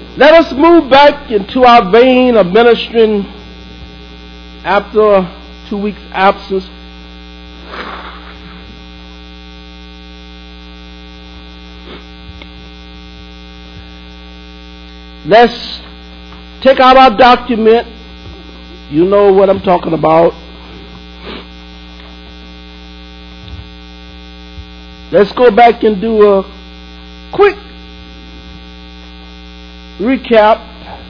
Let us move back into our vein of ministering after a 2 weeks absence. Let's take out our document. You know what I'm talking about. Let's go back and do a quick recap.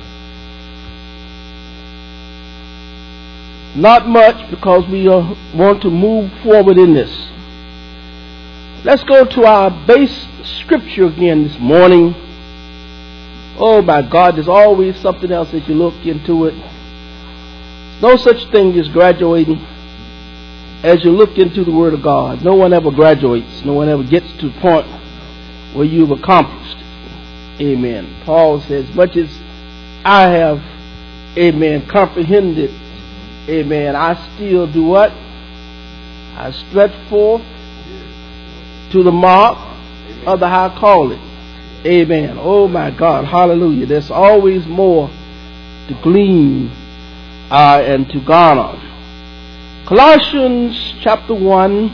Not much, because we want to move forward in this. Let's go to our base scripture again this morning. Oh my God, there's always something else as you look into it. No such thing as graduating as you look into the Word of God. No one ever graduates. No one ever gets to the point where you've accomplished. Amen. Paul says, much as I have, amen, comprehended, amen, I still do what? I stretch forth to the mark of the high calling. Amen. Oh my God. Hallelujah. There's always more to glean and to garner. Colossians chapter 1.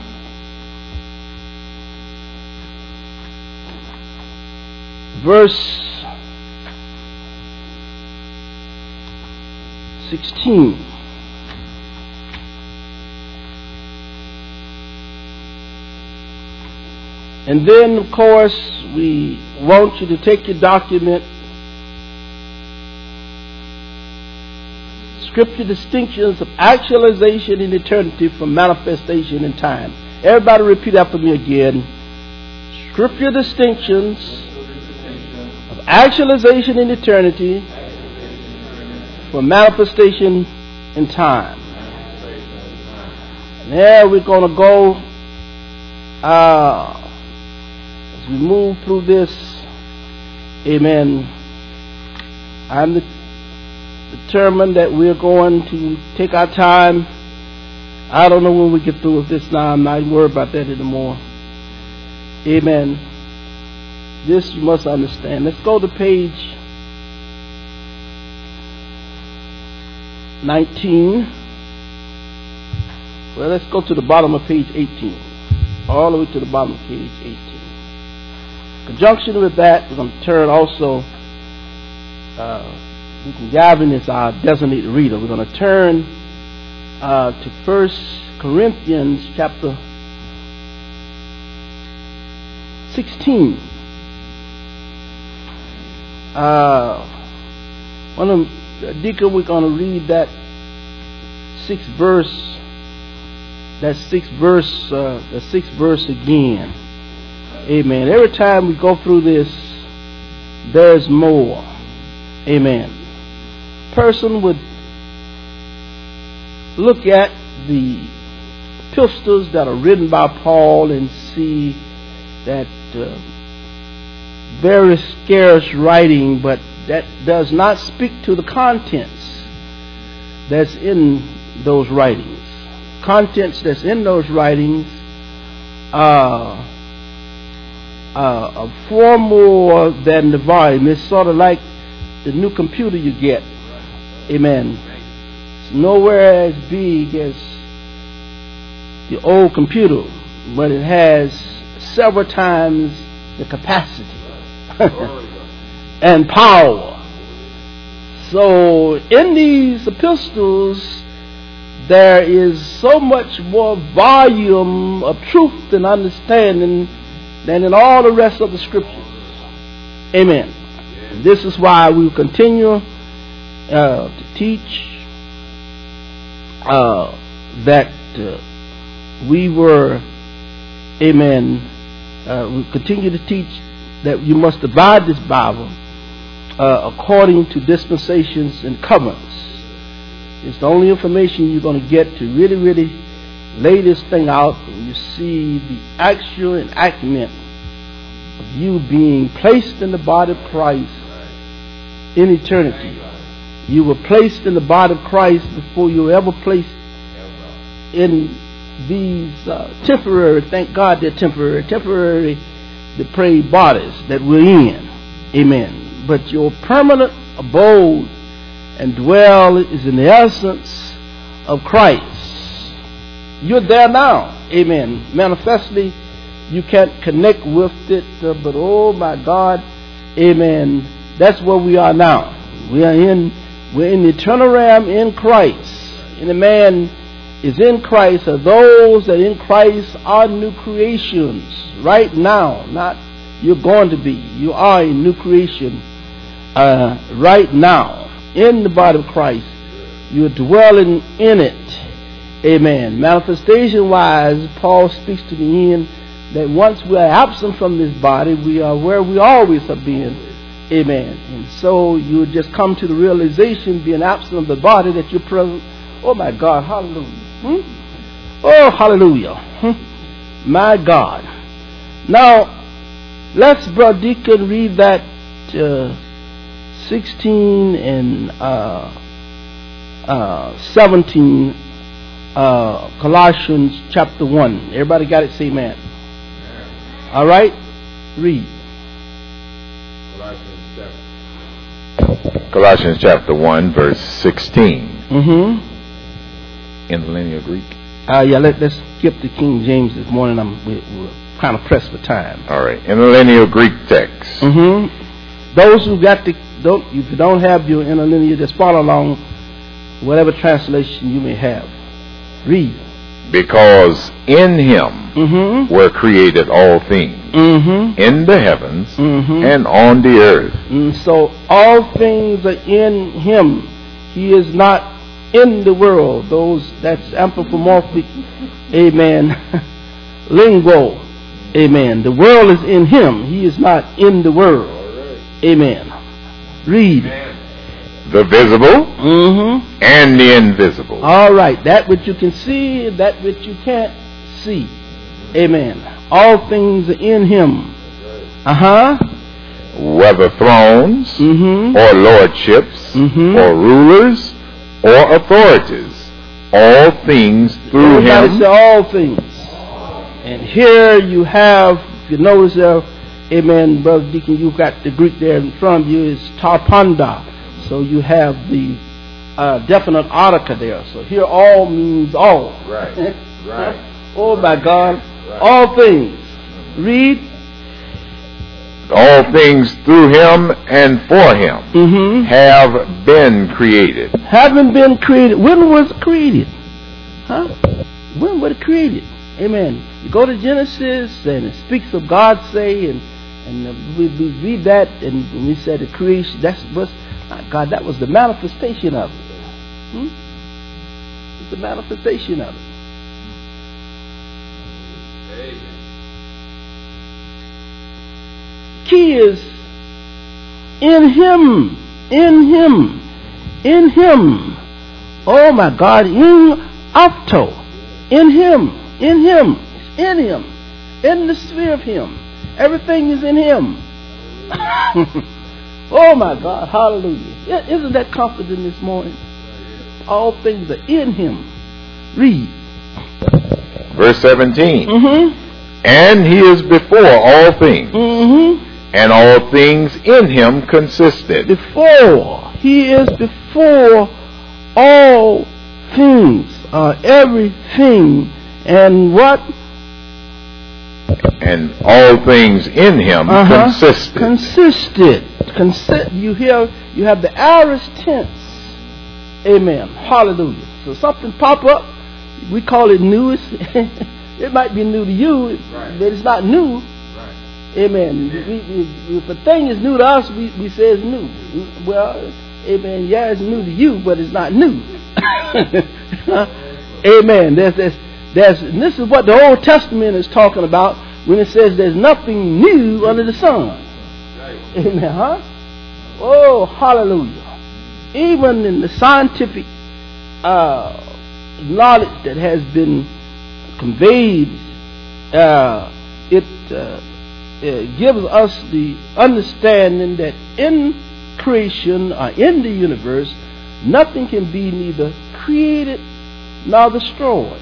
Verse 16. And then, of course, we want you to take your document. Scripture distinctions of actualization in eternity from manifestation in time. Everybody repeat after me again. Scripture distinctions of actualization in eternity from manifestation in time. Now we're going to go as we move through this. Amen. I'm determined that we're going to take our time. I don't know when we get through with this now. I'm not worried about that anymore. Amen. This you must understand. Let's go to page 19. Well, let's go to the bottom of page 18. All the way to the bottom of page 18. In conjunction with that, we're going to turn also, Gavin is our designated reader. We're going to turn to 1 Corinthians chapter 16. Deacon, we're going to read that sixth verse. That sixth verse again. Amen. Every time we go through this, there's more. Amen. Person would look at the epistles that are written by Paul and see that very scarce writing, but that does not speak to the contents that's in those writings. Contents that's in those writings are far more than the volume. It's sort of like the new computer you get. Amen. It's nowhere as big as the old computer, but it has several times the capacity and power. So in these epistles, there is so much more volume of truth and understanding than in all the rest of the scriptures. Amen. And this is why we will continue to teach that we were, amen, we continue to teach that you must divide this Bible according to dispensations and covenants. It's the only information you're going to get to really, really lay this thing out, and you see the actual enactment of you being placed in the body of Christ in eternity. You were placed in the body of Christ before you were ever placed in these temporary, thank God they're temporary depraved bodies that we're in. Amen. but your permanent abode and dwell is in the essence of Christ. You're there now. Amen. Manifestly, you can't connect with it, but oh my God, amen. That's where we are now. We're in the eternal realm in Christ. And the man is in Christ, or those that in Christ are new creations right now. Not you're going to be. You are a new creation right now in the body of Christ. You're dwelling in it. Amen. Manifestation wise, Paul speaks to the end that once we are absent from this body, we are where we always have been. Amen. And so you just come to the realization, being absent of the body, that you're present. Oh my God, hallelujah. Oh, hallelujah. My God. Now, let's, Brother Deacon, read that 16 and 17, Colossians chapter 1. Everybody got it? Say amen. All right? Read. Colossians chapter 1, verse 16. In the linear Greek. Yeah, let's skip the King James this morning. We're kind of pressed for time. All right. In the linear Greek text. Those who if you don't have your interlinear, just follow along whatever translation you may have. Read. Because in him were created all things, in the heavens and on the earth. So all things are in him. He is not in the world. That's anthropomorphic, amen, lingo, amen. The world is in him. He is not in the world. Amen. Read. The visible and the invisible. All right. That which you can see, that which you can't see. Amen. All things are in him. Whether thrones or lordships or rulers or authorities, all things through Everybody him. say all things. And here you have, if you notice there, amen, Brother Deacon, you've got the Greek there in front of you, is tarpanda. So you have the definite article there. So here all means all. Right. Oh my God. Right. All things. Read. All things through him and for him have been created. Haven't been created. When was it created? When was it created? Amen. You go to Genesis and it speaks of God say, and we read that, and we said the creation, that's what's not God, that was the manifestation of it. It's the manifestation of it. Key is in him. Oh my God, in afto. In him. In the sphere of him. Everything is in him. Oh my God, hallelujah. Isn't that confident this morning? All things are in him. Read. Verse 17. And he is before all things. And all things in him consisted. Before. He is before all things. Everything. And what? And all things in him consisted. You have the aorist tense. Amen. Hallelujah. So something pop up. We call it new. It might be new to you, but it's not new. Amen. If a thing is new to us, we say it's new. Well, amen. Yeah, it's new to you, but it's not new. Amen. And this is what the Old Testament is talking about when it says there's nothing new under the sun. Amen. Oh, hallelujah. Even in the scientific knowledge that has been conveyed, it gives us the understanding that in creation or in the universe, nothing can be neither created nor destroyed.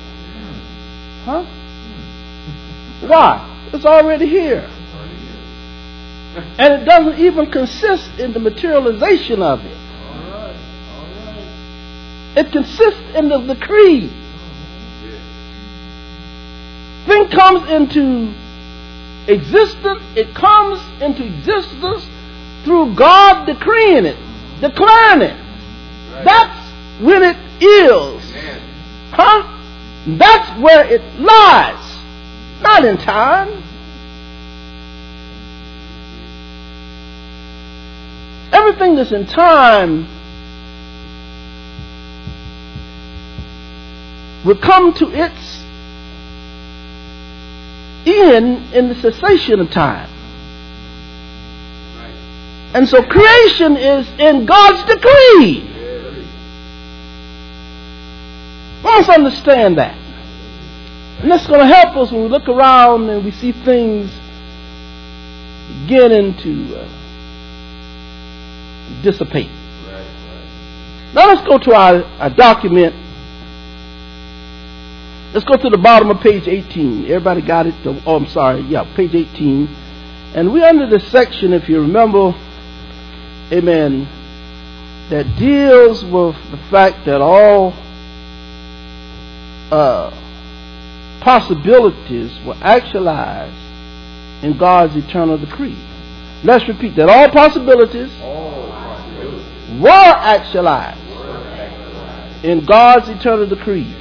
Why? It's already here. And it doesn't even consist in the materialization of it. It consists in the decree. Thing comes into existence. It comes into existence through God decreeing it, declaring it. That's when it is. That's where it lies. Not in time. Everything that's in time will come to its end in the cessation of time. And so creation is in God's decree. We must understand that. And that's going to help us when we look around and we see things beginning to dissipate. Now let's go to our document. Let's go to the bottom of page 18. Everybody got it? Oh, I'm sorry. Yeah, page 18. And we're under the section, if you remember, amen, that deals with the fact that all possibilities were actualized in God's eternal decree. Let's repeat that. All possibilities were actualized in God's eternal decree.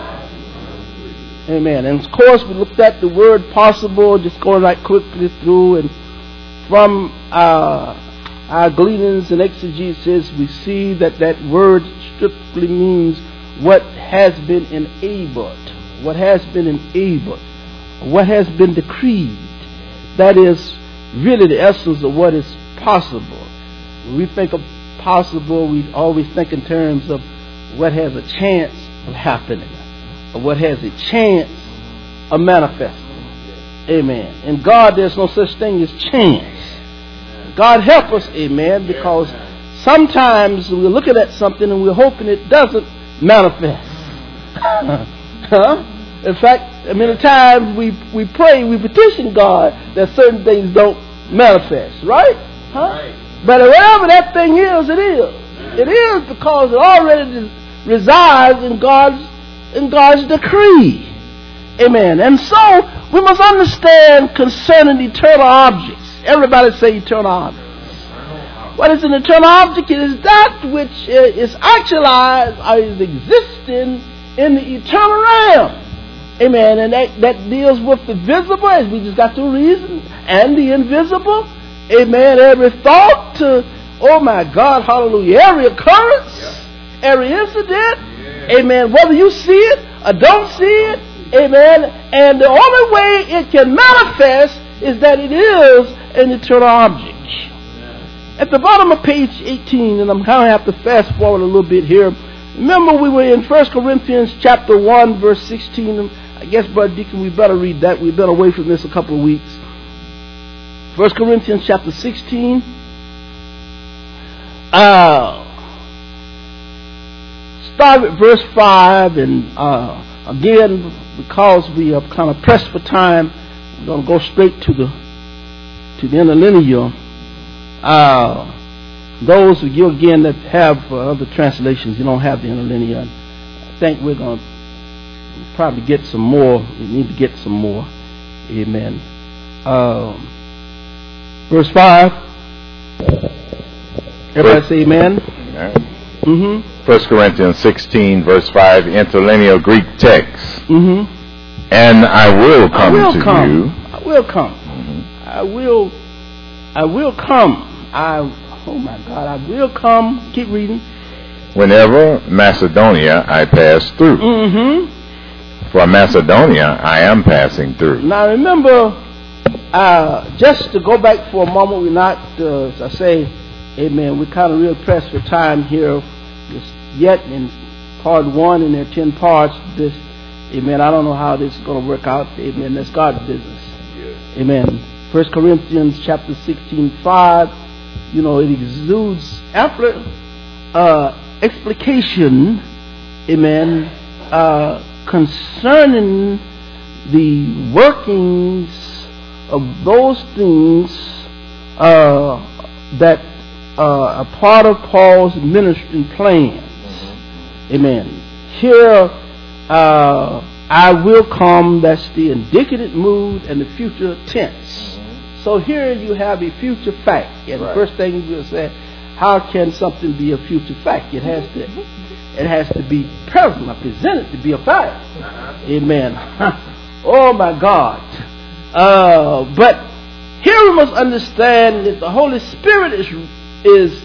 Amen. And of course, we looked at the word possible, just going right quickly through, and from our gleanings and exegesis, we see that that word strictly means what has been enabled, what has been enabled, what has been decreed. That is really the essence of what is possible. When we think of possible, we always think in terms of what has a chance of happening, or what has a chance of manifesting. Amen. In God, there's no such thing as chance. God help us, amen, because sometimes we're looking at something and we're hoping it doesn't manifest. In fact, many times we pray, we petition God that certain things don't manifest, right? But whatever that thing is, it is. It is because it already resides in God's decree. Amen. And so we must understand concerning eternal objects. Everybody say eternal objects. What is an eternal object? It is that which is actualized or is existing in the eternal realm. Amen. And that deals with the visible, as we just got to reason, and the invisible. Amen. Every thought, oh my God, hallelujah, every occurrence, every incident, amen, whether you see it or don't see it, amen, and the only way it can manifest is that it is an eternal object. At the bottom of page 18, and I'm going to have to fast forward a little bit here. Remember, we were in 1 Corinthians chapter 1, verse 16. I guess, Brother Deacon, we better read that. We've been away from this a couple of weeks. 1 Corinthians chapter 16. Start at verse 5, and again, because we are kind of pressed for time, we're going to go straight to the interlinear. Those of you again that have other translations, you don't have the interlinear. I think we're going to probably get some more. We need to get some more. Amen. Verse 5. Everybody say amen. Amen. 1 Corinthians 16, verse 5, interlinear Greek text. And I will come to you. I will come. I will come. Oh my God, I will come. Keep reading. Whenever Macedonia I pass through. For Macedonia I am passing through. Now remember, just to go back for a moment, we're not, as I say, amen, we're kind of real pressed for time here. Just yet in part 1, and there are 10 parts. This, amen, I don't know how this is going to work out. Amen, that's God's business. Amen. 1 Corinthians chapter 16, 5, you know, it exudes ample explication, amen, concerning the workings of those things that a part of Paul's ministering plans. Amen. Here, I will come, that's the indicative mood and the future tense. So here you have a future fact. And the first thing we'll say, how can something be a future fact? It has to be present or presented to be a fact. Amen. Oh my God. But here we must understand that the Holy Spirit is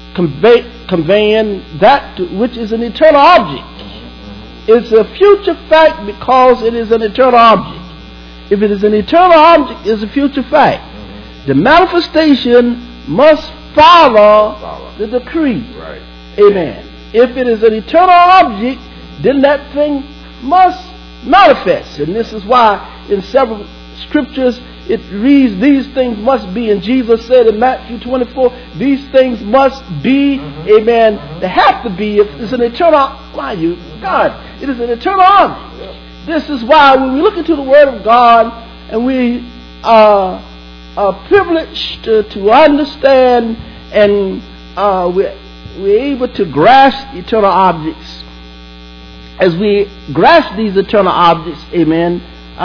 conveying that which is an eternal object. It's a future fact because it is an eternal object. If it is an eternal object, it's a future fact. The manifestation must follow the decree. Right. Amen. If it is an eternal object, then that thing must manifest. And this is why in several scriptures it reads, these things must be. And Jesus said in Matthew 24, these things must be. Amen. They have to be. If it's an eternal, God, it is an eternal object. This is why when we look into the Word of God and we are privileged to understand and we're able to grasp eternal objects. As we grasp these eternal objects, amen,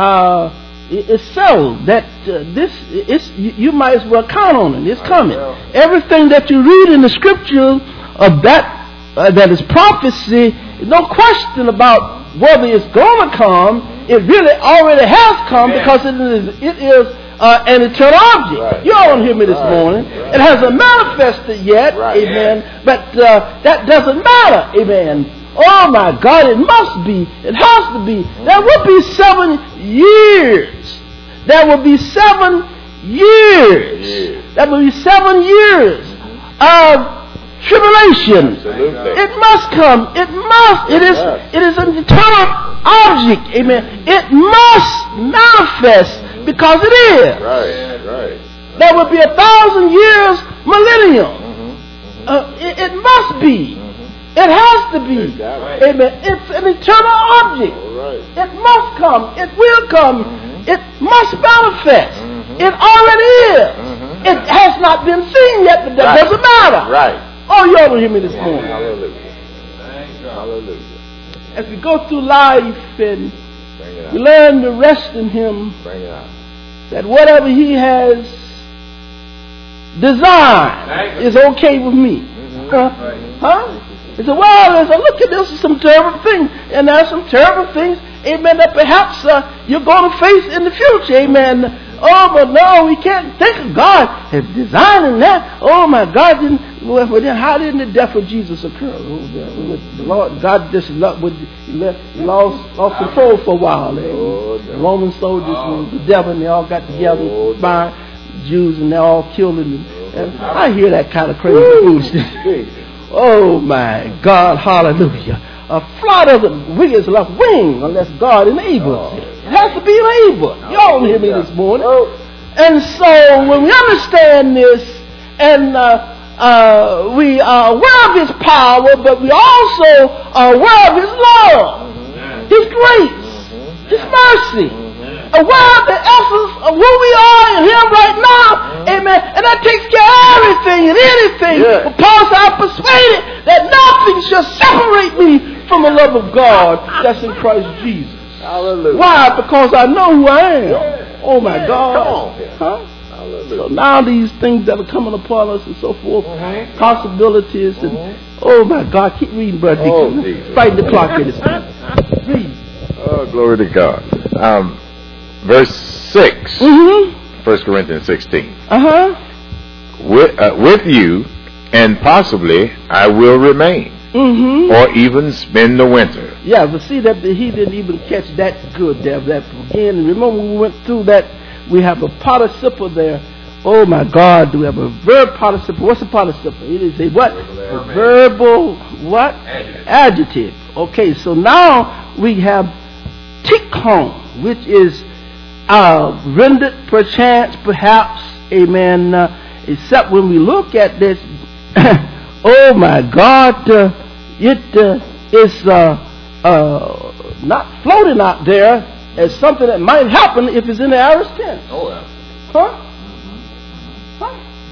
it's so that you might as well count on it. It's coming. Everything that you read in the scripture of that is prophecy, no question about whether it's going to come. It really already has come because it is an eternal object. Right. You all hear me this morning. Right. It hasn't manifested yet. Right. Amen. Yeah. But that doesn't matter. Amen. Oh my God, it must be. It has to be. There will be 7 years. There will be 7 years. There will be 7 years of tribulation. Absolutely. It must come. It must. It is an eternal object. Amen. It must manifest because it is. Right. There will be 1,000 years millennium. It must be. It has to be. Amen. It's an eternal object. It must come. It will come. It must manifest. It already is. It has not been seen yet, but that doesn't matter. Right. Oh, you ought to hear me this morning. Hallelujah. Hallelujah. As we go through life and we learn to rest in Him, that whatever He has designed is okay with me. He said, well, as I look at this, there's some terrible things. And there's some terrible things, amen, that perhaps you're going to face in the future, amen. Oh, but no, we can't think of God as designing that. Oh, my God, then how did the death of Jesus occur? The Lord, God just lost control for a while. The Roman soldiers, the devil, and they all got together, by Jews, and they all killed him. And I hear that kind of crazy foolishness. Oh my God, hallelujah. A fly doesn't wing its left wing unless God enables it. It has to be enabled. Y'all hear me this morning. And so when we understand this and we are aware of His power, but we also are aware of His love, His grace, His mercy, aware of the essence of who we are in Him right now, amen, and that takes care of everything and anything. But Paul said, I'm persuaded that nothing shall separate me from the love of God that's in Christ Jesus. Hallelujah. Why? Because I know who I am. Oh my God. So now these things that are coming upon us and so forth, possibilities, and oh my God, keep reading, Brother Deacon. Fight the clock here this morning. Read. Oh, glory to God. Verse 6, 1 Corinthians 16. With you, and possibly I will remain, or even spend the winter. Yeah, but see that he didn't even catch that good there. That again, remember when we went through that, we have a participle there. Oh my God, do we have a verb participle? What's a participle? It is a what? A verbal what? Adjective. Okay, so now we have tikhon, which is rendered perchance, perhaps, amen, except when we look at this, oh my God, it is not floating out there as something that might happen if it's in the aorist tense.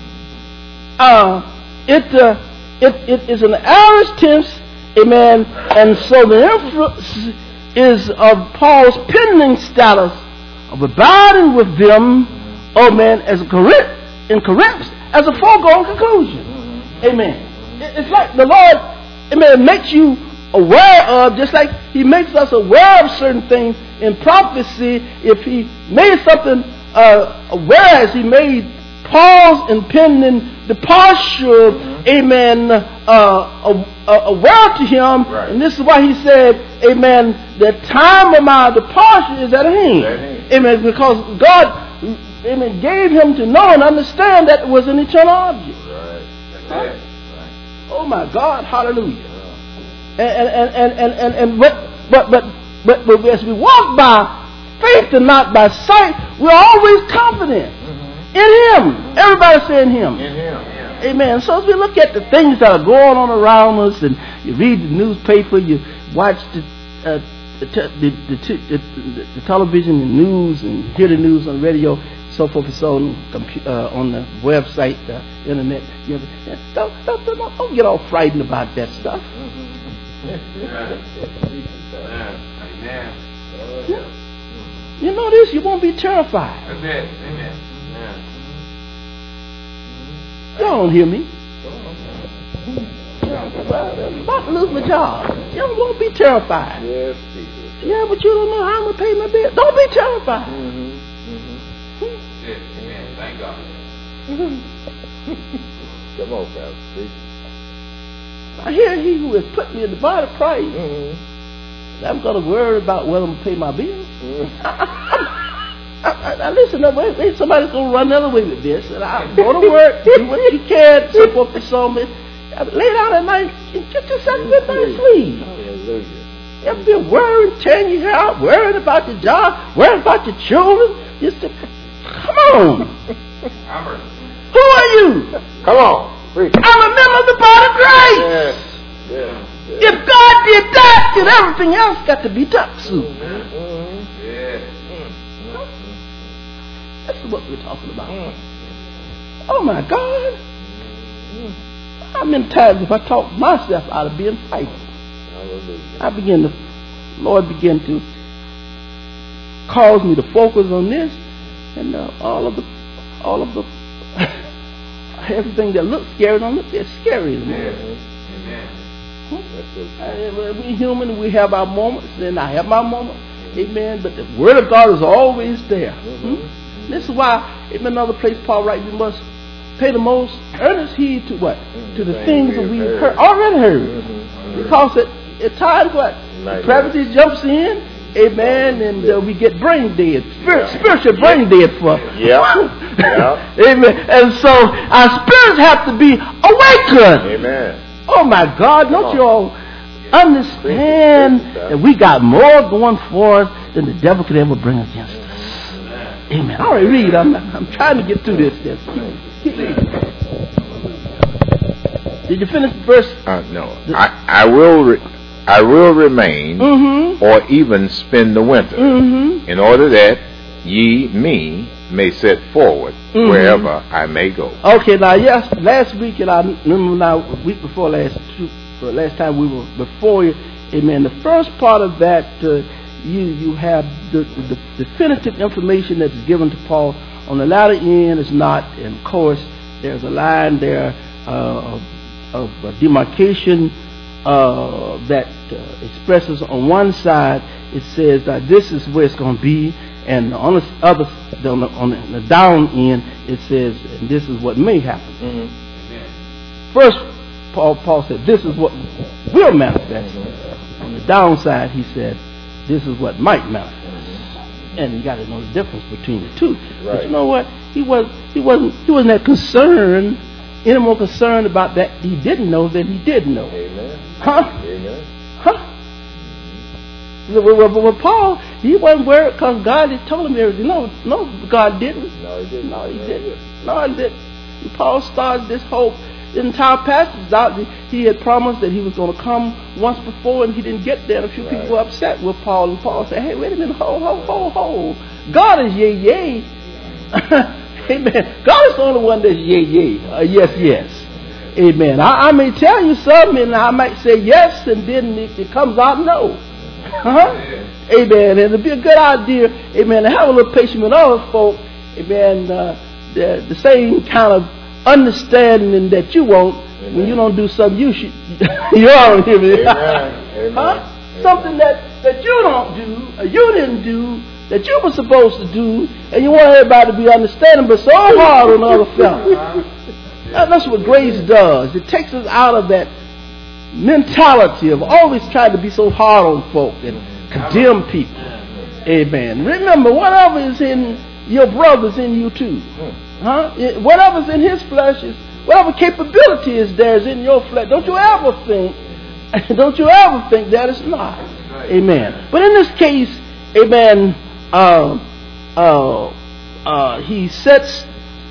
it is an aorist tense, amen, and so the influence is of Paul's pending status of abiding with them, oh man, as a Corinth, as a foregone conclusion. Amen. It's like the Lord, amen, makes you aware of, just like He makes us aware of certain things in prophecy. If He made something aware, as He made Paul's impending departure, amen, aware to him, right. And this is why he said, amen, the time of my departure is at hand. Amen, because God, amen, gave him to know and understand that it was an eternal object. Right. Huh? Right. Oh my God, hallelujah. But as we walk by faith and not by sight, we're always confident in Him. Everybody say in Him. In Him. Amen. So as we look at the things that are going on around us, and you read the newspaper, you watch the television and news, and hear the news on the radio, so forth and so on the website, the internet. Don't get all frightened about that stuff. You know this, you won't be terrified. Amen. Y'all don't hear me. I'm about to lose my job. Y'all won't be terrified. Yes, yeah, but you don't know how I'm going to pay my bill. Don't be terrified. Yes, amen. Thank God. Come on, Pastor. I hear He who has put me in the body of Christ. I'm going to worry about whether I'm going to pay my bills. Now listen, wait, somebody's going to run another way with this. And I'm going to work, do what you can, so forth and so on. Lay down at night and get yourself a good night's sleep. You ever been worrying, tearing your hair out, worrying about your job, worrying about your children? Come on. Who are you? Come on. Preach. I'm a member of the body of Christ. Yes. If God did that, then everything else got to be done soon. That's what we're talking about. Oh my God. How many times have I talked myself out of being frightened? The Lord began to cause me to focus on this, and all of the everything that looks scary don't look that scary anymore. We're human, we have our moments, and I have my moments. Amen. But the Word of God is always there. This is why, in another place, Paul writes, we must pay the most earnest heed to what? To the things that we already heard. Because at times, what? Gravity jumps in, amen, and we get brain dead. Spiritual brain dead for us. Amen. And so our spirits have to be awakened. Amen. Oh my God, don't you all understand that we got more going for us than the devil could ever bring against us? Amen. All right, read. I'm trying to get through this. Keep reading. Did you finish the verse? No. I will remain, or even spend the winter, in order that ye me may set forward wherever I may go. Okay. Now, yes. Last week, and I remember now, week before last time we were before you. Amen. The first part of that. You have the definitive information that's given to Paul. On the latter end, it's not. And of course, there's a line there of demarcation that expresses on one side, it says that this is where it's going to be, and on the other, on the down end, it says, and this is what may happen. First, Paul said, this is what will manifest. On the downside, he said, this is what might manifest. And you got to know the difference between the two. Right. But you know what? He wasn't that concerned, any more concerned about that he didn't know than he did know. Amen. Huh? Amen. Huh? Well, Paul, he wasn't worried because God had told him everything. No, God didn't. No, he didn't. No, he didn't. Paul started this whole entire passage out. He had promised that he was going to come once before, and he didn't get there. And a few people were upset with Paul, and Paul said, "Hey, wait a minute, hold. God is yea. Amen. God is the only one that's yea. Yes, yes. Amen. I may tell you something, and I might say yes, and then it comes out no. Amen. And it'd be a good idea, amen, to have a little patience with other folk, amen, the same kind of understanding that you want when you don't do something you should. You all hear me? Something that you don't do, or you didn't do, that you were supposed to do, and you want everybody to be understanding, but so hard on the other fellow. That's what grace does. It takes us out of that mentality of always trying to be so hard on folk and condemn people. Amen. Remember, whatever is in your brother's in you too. Whatever's in his flesh is, whatever capability is there is in your flesh. Don't you ever think that it's not. Amen. But in this case, amen, he sets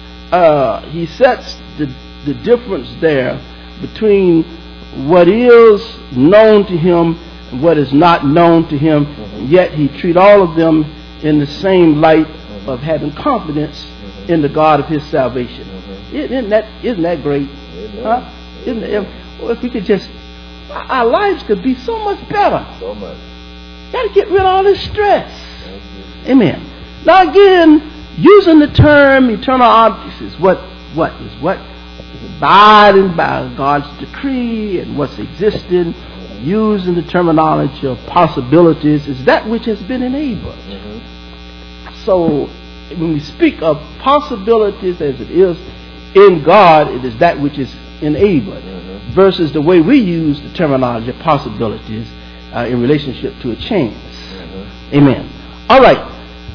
the difference there between what is known to him and what is not known to him, and yet he treats all of them in the same light of having confidence in the God of his salvation. Isn't that great? Huh? If we could just, our lives could be so much better. So much. Got to get rid of all this stress. Amen. Now again, using the term eternal objects is what is abiding by God's decree and what's existing. Using the terminology of possibilities is that which has been enabled. So when we speak of possibilities as it is in God, it is that which is enabled, versus the way we use the terminology of possibilities in relationship to a chance. Amen. All right.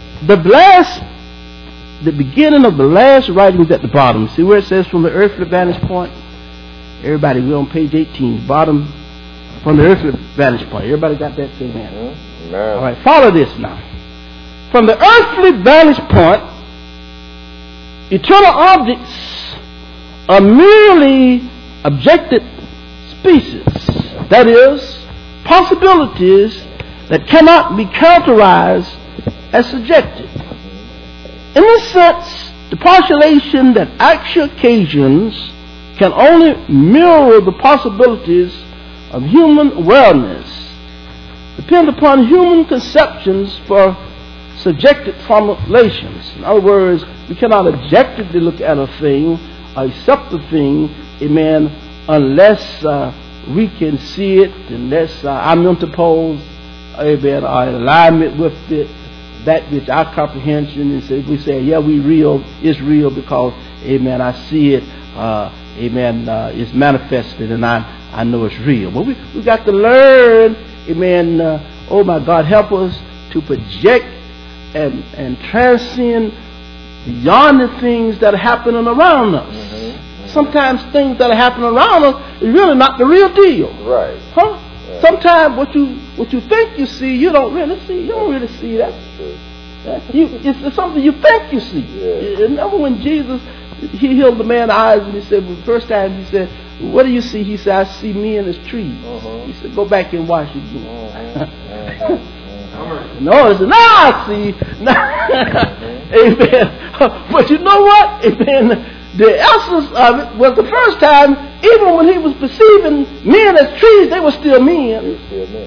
The beginning of the last writings at the bottom. See where it says from the earthly vantage point? Everybody, we're on page 18. Bottom, from the earthly vantage point. Everybody got that? Say amen. All right, follow this now. From the earthly vantage point, eternal objects are merely objective species. That is, possibilities that cannot be characterized as subjective. In this sense, the postulation that actual occasions can only mirror the possibilities of human awareness depend upon human conceptions for subjective formulations. In other words, we cannot objectively look at a thing or accept a thing, amen, unless we can see it, unless our mental poles, amen, are in alignment with it, that which our comprehension is. We say, yeah, it's real because, amen, I see it, amen, it's manifested and I know it's real. But we got to learn, amen, oh my God, help us to project and transcend beyond the things that are happening around us. Sometimes things that are happening around us is really not the real deal. Right. Huh? Yeah. Sometimes what you think you see, you don't really see. You don't really see that. It's something you think you see. Yeah. Remember when Jesus, he healed the man's eyes and he said, well, the first time he said, what do you see? He said, I see men as trees. He said, go back and wash again. No, he said, no, I see. Amen. But you know what? Amen. The essence of it was the first time, even when he was perceiving men as trees, they were still men.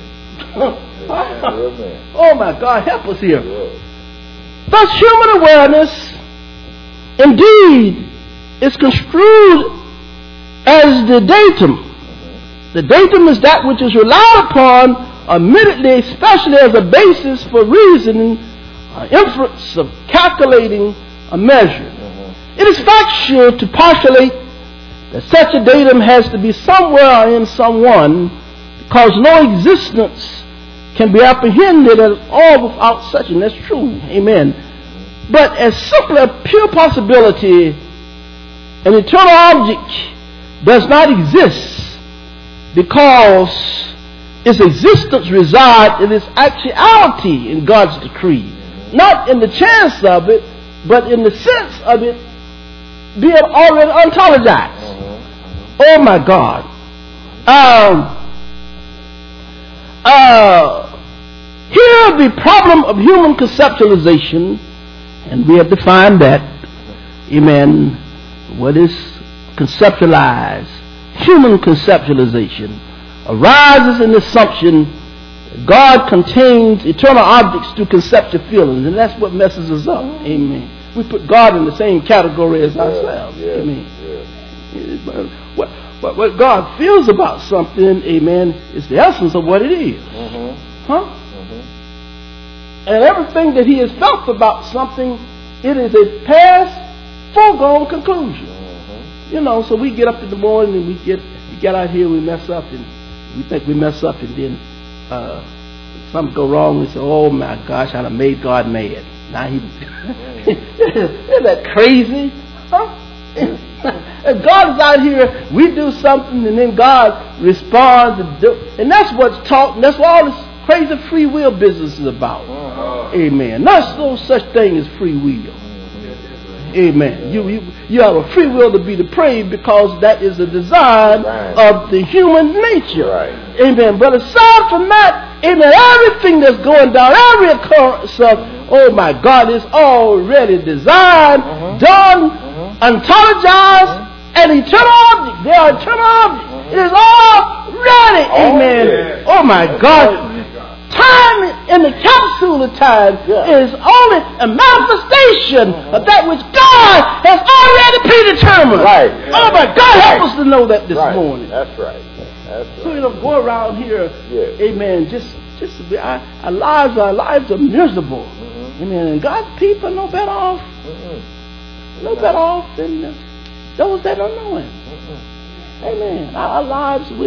Oh my God, help us here. Thus, human awareness, indeed, is construed as the datum. The datum is that which is relied upon immediately, especially as a basis for reasoning, inference of calculating a measure. It is factual to postulate that such a datum has to be somewhere in someone, because no existence can be apprehended at all without such, and that's true. Amen. But as simply a pure possibility, an eternal object does not exist because its existence resides in its actuality in God's decree. Not in the chance of it, but in the sense of it being already ontologized. Oh my God. Here the problem of human conceptualization, and we have defined that, amen, what is conceptualized, human conceptualization, arises in the assumption that God contains eternal objects through conceptual feelings, and that's what messes us up. Amen. We put God in the same category as ourselves. Amen. What God feels about something, amen, is the essence of what it is. And everything that he has felt about something, it is a past, foregone conclusion. You know, so we get up in the morning and we get out here, we mess up, and we think we mess up, and then something go wrong. We say, "Oh my gosh, I done made God mad." Now isn't that crazy? Huh? If God is out here, we do something, and then God responds, and that's what's taught, and that's what all this crazy free will business is about. Amen. There's no such thing as free will. Amen. You have a free will to be depraved because that is the design of the human nature. Amen. But aside from that, amen, everything that's going down, every occurrence of, oh my God, is already designed, done, ontologized, and eternal objects. They are eternal objects. It is already, amen. Oh my God. Time in the capsule of time is only a manifestation of that which God has already predetermined. Oh my God, help us to know that this morning. That's right. So we don't go around here, amen, just our lives are miserable. Amen. And God's people are no better off. No better off than those that don't know Him. Amen. Our lives, we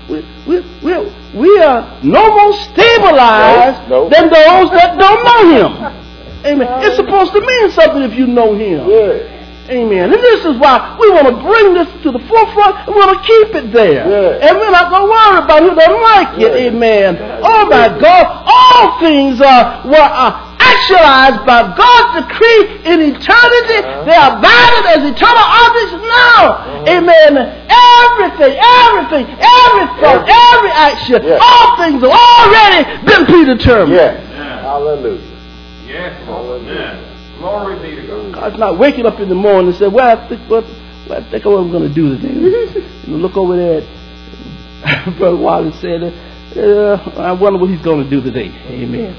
are no more stabilized than those that don't know Him. Amen. It's supposed to mean something if you know Him. Amen. And this is why we want to bring this to the forefront, and we want to keep it there. And we're not going to worry about who doesn't like it. Amen. Oh my God. All things were actualized by God's decree in eternity. They are valid as eternal objects now. Amen. Everything, every thought, every action, all things have already been predetermined. Hallelujah. Yes. Hallelujah. Glory be to God. God's not waking up in the morning and say, "Well, I think what I'm going to do today." You look over there at Brother Wallace said, "I wonder what he's going to do today." Amen.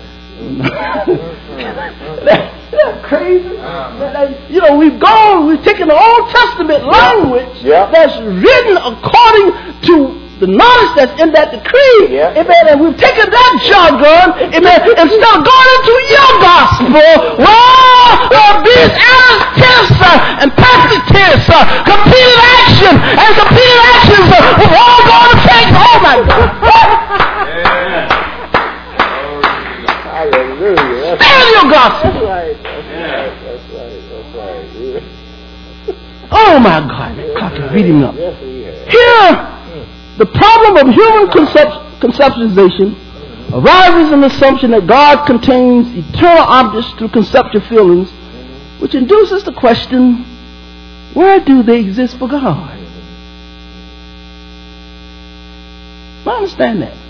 That's crazy. You know, we've taken the Old Testament language that's written according to the knowledge that's in that decree, amen, and we've taken that jargon, amen, instead of going into your gospel, these errors tests and passive tests, completed action, and completed actions we're all going to take. Oh my God. Hallelujah. Stay in your gospel. That's right. Oh my God, that clock is beating me up. Yes, he has. Here, the problem of human conceptualization arises in the assumption that God contains eternal objects through conceptual feelings, which induces the question, where do they exist for God? I understand that.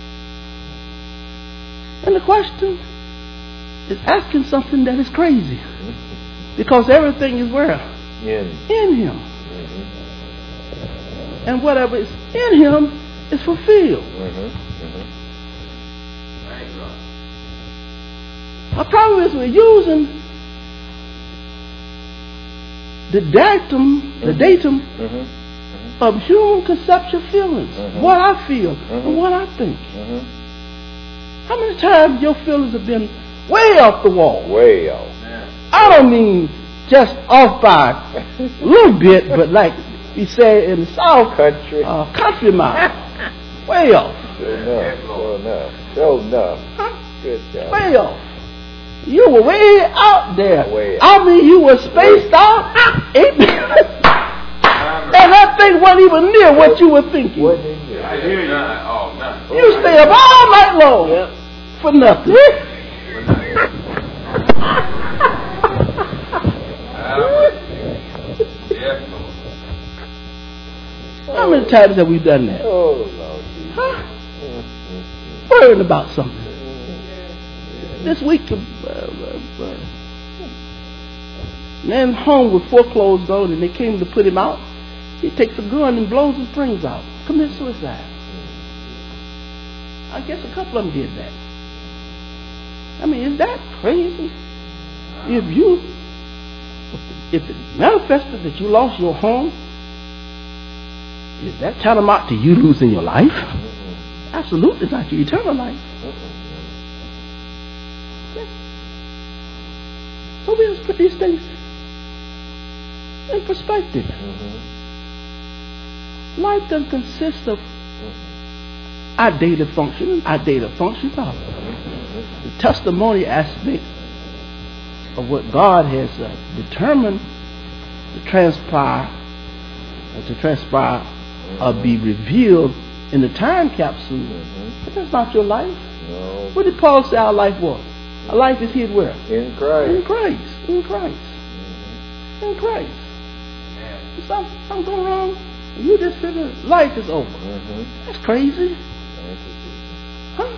And the question is asking something that is crazy. Because everything is where? In Him. And whatever is in Him is fulfilled. Our problem is we're using the datum of human conceptual feelings. What I feel and what I think. How many times your feelings have been way off the wall? Way off. I don't mean just off by a little bit, but like you say in the South, country mile. Way off. Sure enough. Good job. Way off. You were way out there. Way out. I mean, you were spaced out. And that thing wasn't even near what you were thinking. I hear you. You stay up all night long for nothing. How many times have we done that? Oh, Lord. Worrying about something. Man home with 4 clothes on, and they came to put him out. He takes a gun and blows his brains out. Commit suicide. I guess a couple of them did that. I mean, is that crazy? If it manifested that you lost your home, is that tantamount to you losing your life? Absolutely not, your eternal life. So we just put these things in perspective. Life doesn't consist of our daily function. Our daily function, no. The testimony aspect of what God has determined to transpire or be revealed in the time capsule. But that's not your life. No. What did Paul say our life was? Our life is hid where? In Christ. In Christ. In Christ. In Christ. Is something going wrong? You just figure life is over. That's crazy. Huh?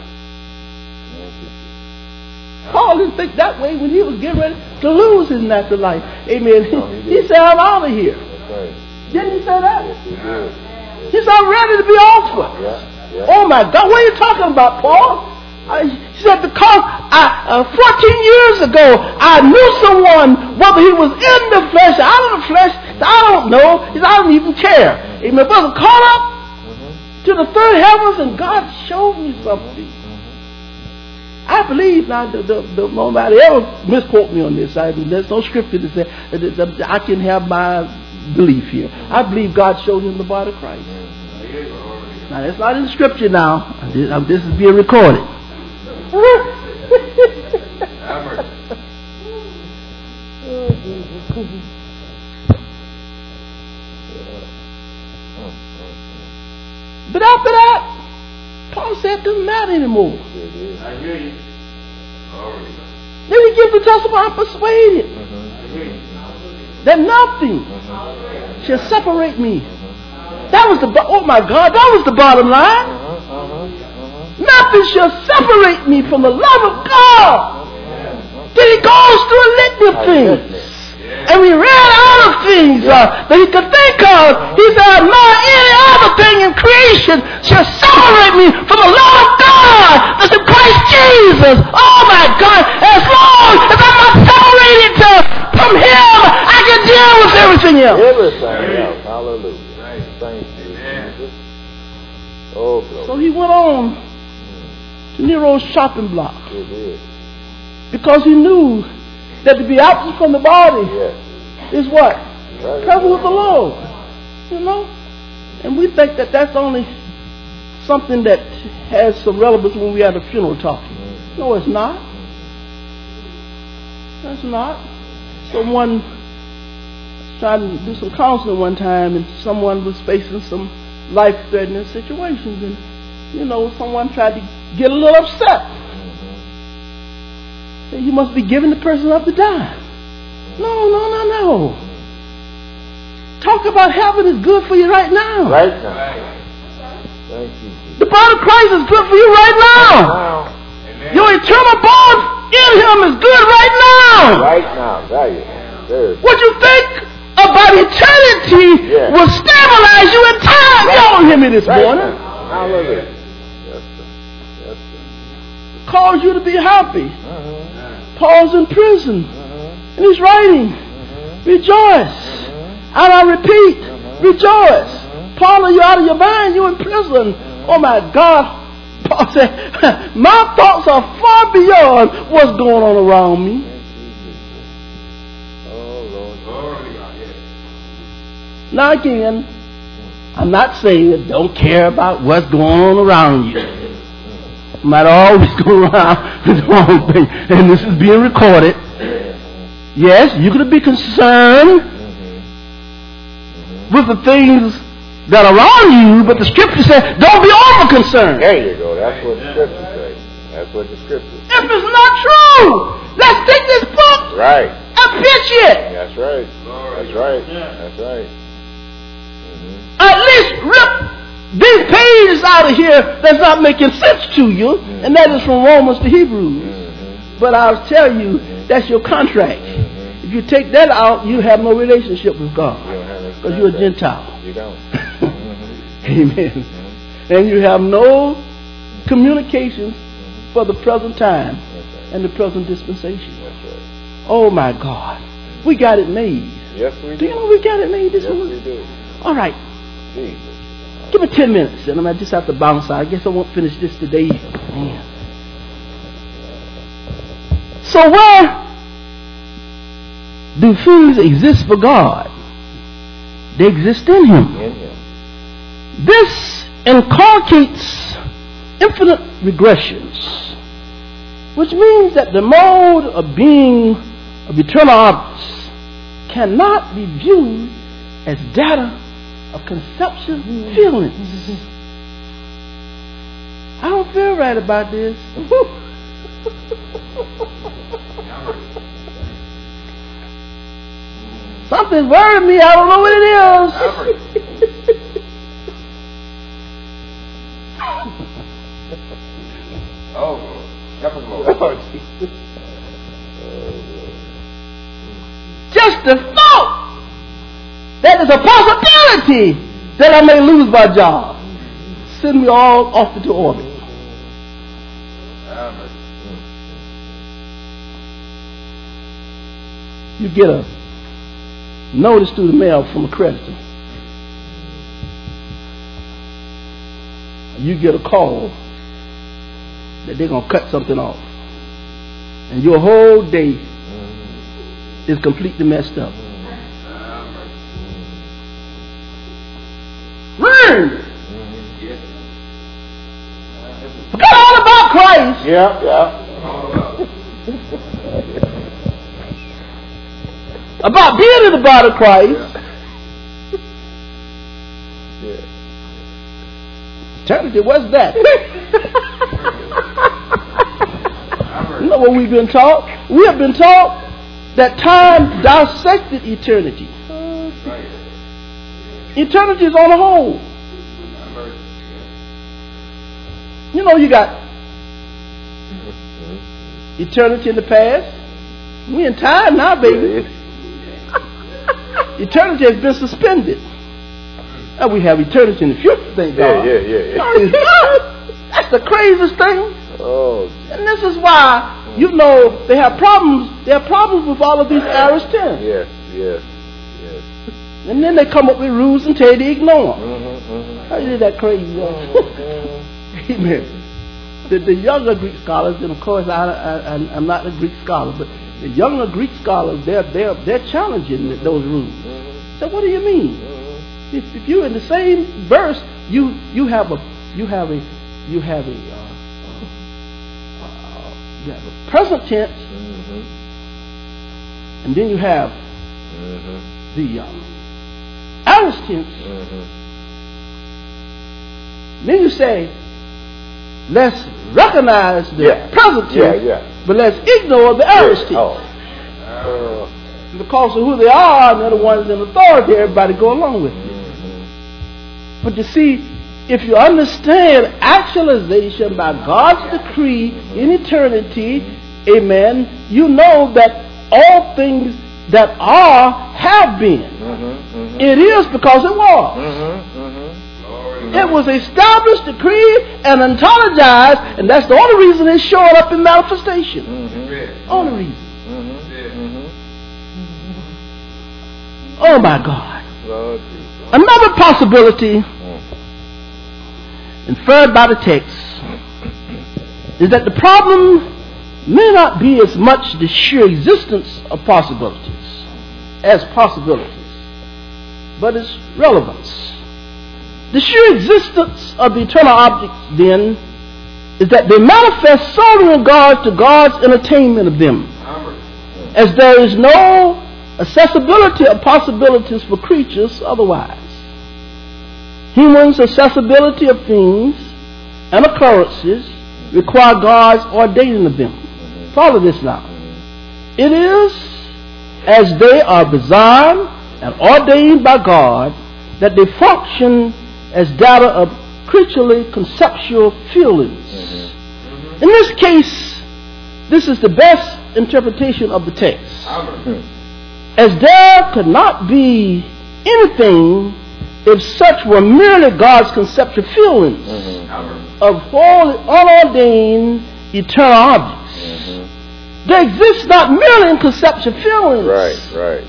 Paul didn't think that way when he was getting ready to lose his natural life. Amen. No, he said, I'm out of here. Right. Didn't he say that? Yes, he did. He said, I'm ready to be offered. Yeah. Oh my God, what are you talking about, Paul? He said, because 14 years ago, I knew someone, whether he was in the flesh or out of the flesh, I don't know. He said, I don't even care. Amen. But I was caught up to the third heavens, and God showed me something. I believe now, nobody ever misquote me on this. There's no scripture that says I can have my belief here. I believe God showed him the body of Christ. Now, that's not in scripture now. This is being recorded. But after that, Paul said it doesn't matter anymore. I hear you. Then he gives the testimony, I'm persuaded that nothing shall separate me. That was oh my God, that was the bottom line. Nothing shall separate me from the love of God. Then he goes through a litany of things. And we ran out of things that he could think of. He said, not any other thing in creation shall separate me from the love of God that's in Christ Jesus. Oh my God, as long as I'm not separated from him, I can deal with everything else. Everything else. Hallelujah. Thank you, Jesus. Oh, glory. So he went on to Nero's shopping block. Because he knew that to be absent from the body is what? Present with the Lord. You know? And we think that that's only something that has some relevance when we are at a funeral talking. No, it's not. That's not. Someone was trying to do some counseling one time, and someone was facing some life-threatening situations, and someone tried to get a little upset. You must be giving the person up to die. No. Talk about heaven is good for you right now. Right now. Thank you. The body of Christ is good for you right now. Amen. Your eternal bond in him is good right now. Right now. There. What you think about eternity will stabilize you in time. Y'all don't hear me this morning. Hallelujah. Cause you to be happy. Paul's in prison, and he's writing, rejoice. And I repeat, rejoice. Paul, are you out of your mind? You're in prison. Oh my God. Paul said, my thoughts are far beyond what's going on around me. Now again, I'm not saying that don't care about what's going on around you. You might always go around with the wrong thing. And this is being recorded. Yes, you're going to be concerned with the things that are around you, but the scripture says, don't be over concerned. There you go. That's what the scripture says. That's what the scripture says. If it's not true, let's take this book and pitch it. That's right. That's right. That's right. At least rip these pages out of here that's not making sense to you, and that is from Romans to Hebrews. But I'll tell you, that's your contract. If you take that out, you have no relationship with God. Because you're a Gentile. You don't. Amen. And you have no communications for the present time and the present dispensation. Oh my God. We got it made. Yes, we do. Do you know we got it made this morning? We do. All right. Jesus. Give me 10 minutes and I just have to bounce out. I guess I won't finish this today. Man. So where do things exist for God? They exist in Him. In Him. This inculcates infinite regressions, which means that the mode of being of eternal objects cannot be viewed as data of conception feelings. I don't feel right about this. Something's worrying me. I don't know what it is. Oh, help us, Lord. Just the thought that there's a possibility that I may lose my job send me all off into orbit. You get a notice through the mail from a creditor. You get a call that they're going to cut something off. And your whole day is completely messed up. Learn! Forget all about Christ. Yeah. About being in the body of Christ. Eternity, what's that? You know what we've been taught? We have been taught that time dissected eternity. Eternity is on the whole. You know, you got eternity in the past. We in time now, baby. Eternity has been suspended. And we have eternity in the future, thank God. Yeah. That's the craziest thing. Oh. And this is why, you know, they have problems. They have problems with all of these aorist tense. Yes. And then they come up with rules and tell you to ignore them. How is that crazy? Amen. The younger Greek scholars, and of course I'm not a Greek scholar, but the younger Greek scholars, they're challenging those rules. So what do you mean? If you in the same verse you have a present tense, and then you have the aorist tense. Then you say, let's recognize the present tense, but let's ignore the aorist tense. Because of who they are, and they're the ones in authority, everybody go along with it. But you see, if you understand actualization by God's decree in eternity, amen, you know that all things that are have been. It is because it was. It was established, decreed, and ontologized, and that's the only reason it's showing up in manifestation. Only reason. Oh my God. Another possibility inferred by the text is that the problem may not be as much the sheer existence of possibilities as possibilities, but its relevance. The sheer existence of the eternal objects, then, is that they manifest solely in regard to God's entertainment of them, as there is no accessibility of possibilities for creatures otherwise. Humans' accessibility of things and occurrences require God's ordaining of them. Follow this now. It is as they are designed and ordained by God that they function as data of creaturely conceptual feelings. In this case, this is the best interpretation of the text. as there could not be anything if such were merely God's conceptual feelings of holy, unordained, eternal objects. They exist not merely in conceptual feelings. Right.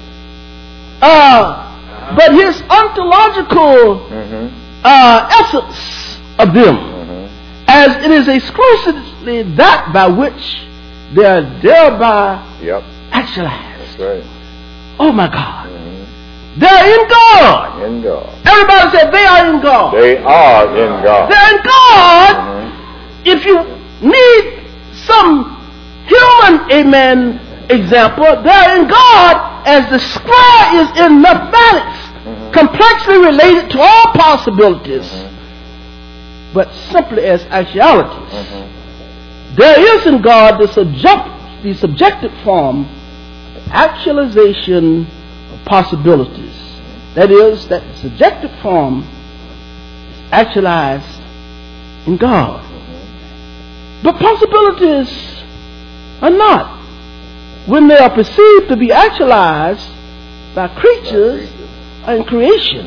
But his ontological essence of them, as it is exclusively that by which they are thereby actualized. That's right. Oh my God. They're in God. In God. Everybody said they are in God. They are in God. They're in God. If you need some human, amen, example, they're in God as the square is in mathematics, complexly related to all possibilities, but simply as actualities. There is in God the subjective form, actualization of possibilities. That is, that the subjective form is actualized in God. But possibilities are not, when they are perceived to be actualized by creatures and creation.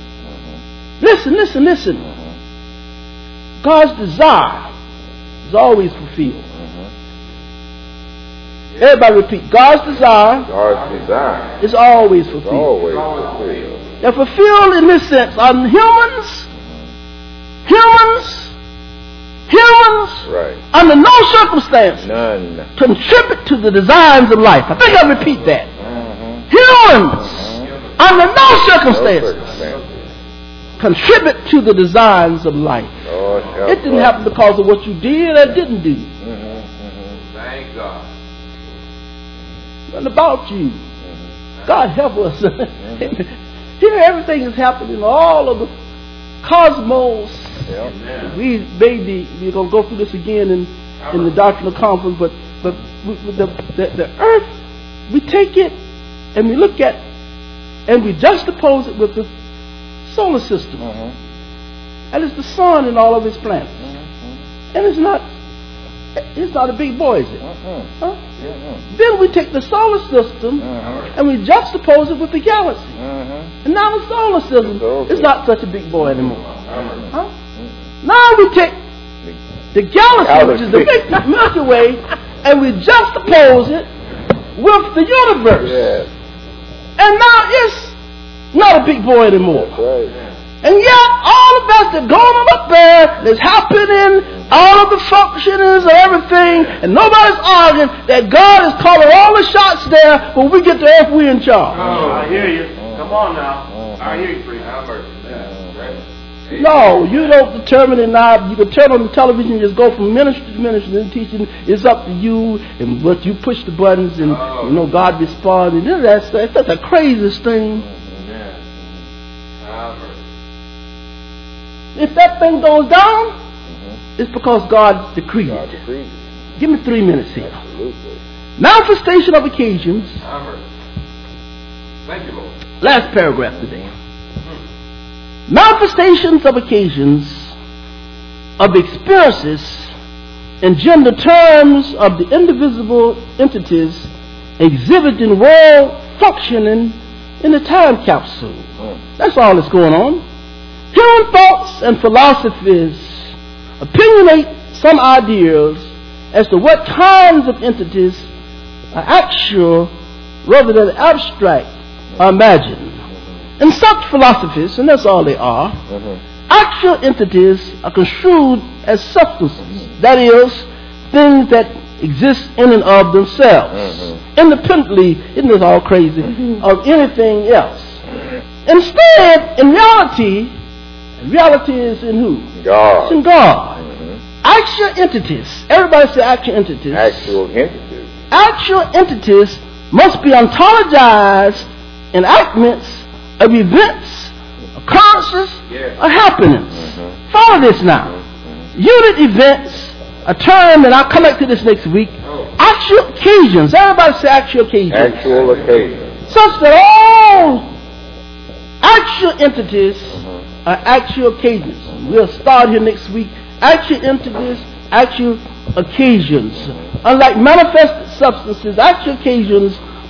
Listen. God's desire is always fulfilled. Everybody repeat. God's desire is always fulfilled. They're fulfilled in this sense. On humans, under no circumstance, contribute to the designs of life. I think I'll repeat that. Humans, under no circumstances, contribute to the designs of life. It didn't happen because of what you did or didn't do. Thank God. Nothing about you. God help us. Here everything is happening, all of the cosmos. We're going to go through this again in the doctrinal conference, but the earth, we take it and we look at and we juxtapose it with the solar system. And it's the sun and all of its planets. And it's not a big boy, is it? Then we take the solar system and we juxtapose it with the galaxy. And now the solar system is not such a big boy anymore. Now we take the galaxy, which is the big Milky Way, and we juxtapose it with the universe. And now it's not a big boy anymore. And yet, all of that that's going on up there, that's happening, all of the functionings and everything, and nobody's arguing that God is calling all the shots there. When we get to earth, we're in charge. I hear you. Come on now. I hear you, preacher. No, you don't determine it now. You can turn on the television and just go from ministry to ministry and teaching. It's up to you, and what you push the buttons, and God responds. And that's the craziest thing. If that thing goes down, it's because God decreed it. Give me 3 minutes here. Manifestation of occasions. Thank you, Lord. Last paragraph today. Manifestations of occasions of experiences engender terms of the indivisible entities exhibiting world functioning in the time capsule. That's all that's going on. Human thoughts and philosophies opinionate some ideas as to what kinds of entities are actual rather than abstract or imagined. In such philosophies, and that's all they are, actual entities are construed as substances, that is, things that exist in and of themselves, independently, isn't this all crazy, of anything else. Instead, in reality is in who? God. It's in God. Actual entities, everybody say actual entities. Actual entities must be ontologized enactments of events, occurrences, or happenings. Follow this now. Unit events, a term, and I'll come back to this next week. Actual occasions. Everybody say actual occasions. Actual occasions. Such that all actual entities are actual occasions. We'll start here next week. Actual entities, actual occasions. Unlike manifested substances, actual occasions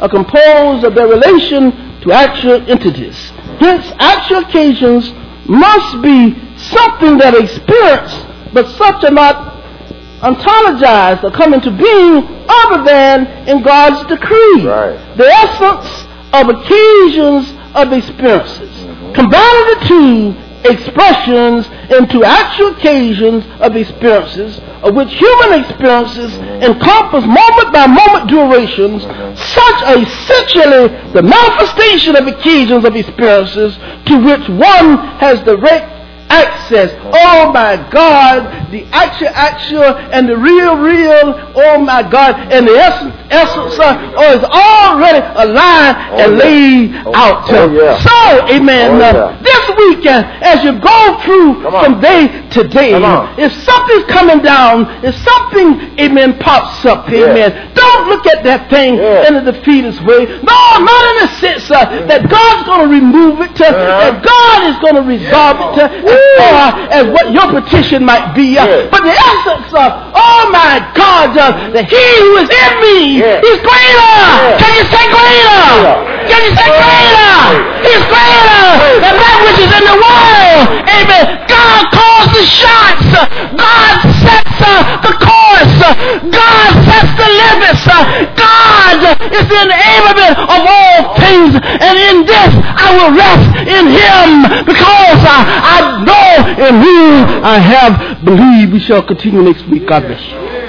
are composed of their relation to actual entities. Hence, actual occasions must be something that are experienced, but such are not ontologized or come into being other than in God's decree. Right. The essence of occasions of experiences. Combining the two expressions into actual occasions of experiences, of which human experiences encompass moment by moment durations, such are essentially the manifestation of occasions of experiences to which one has direct access. Oh my God, the actual and the real, oh my God, and the essence is already aligned and laid out. So, amen, this weekend, as you go through from day to day, if something's coming down, if something, amen, pops up, amen, don't look at that thing in a defeatist way. No, not in the sense that God's going to remove it, that God is going to resolve it, as what your petition might be. But the essence of, oh my God, that he who is in me is greater. Can you say greater? Can you say greater? He's greater than that which is in the world. Amen. God calls the shots. God sets the course. God sets the limits. God is the enablement of all things. And in this I will rest in him, because I know in whom I have believed. We shall continue next week. God bless you.